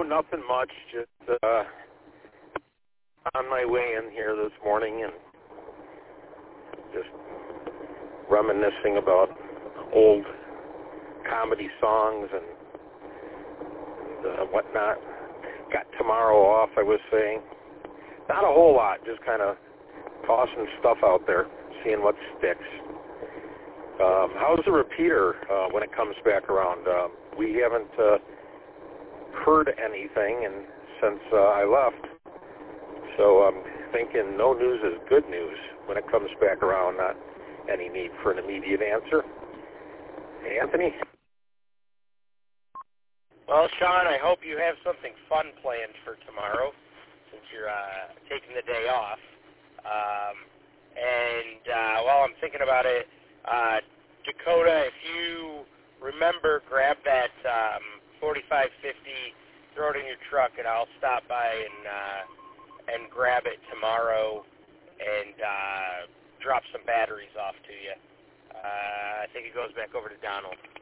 nothing much. Just on my way in here this morning and just reminiscing about old comedy songs and whatnot. Got tomorrow off, I was saying. Not a whole lot, just kind of tossing stuff out there, seeing what sticks. How's the repeater when it comes back around? We haven't heard anything and since I left, so I'm thinking no news is good news when it comes back around, not any need for an immediate answer. Hey, Anthony? Well, Sean, I hope you have something fun planned for tomorrow since you're taking the day off. While I'm thinking about it, Dakota, if you remember, grab that 4550, throw it in your truck, and I'll stop by and grab it tomorrow and drop some batteries off to you. I think it goes back over to Donald.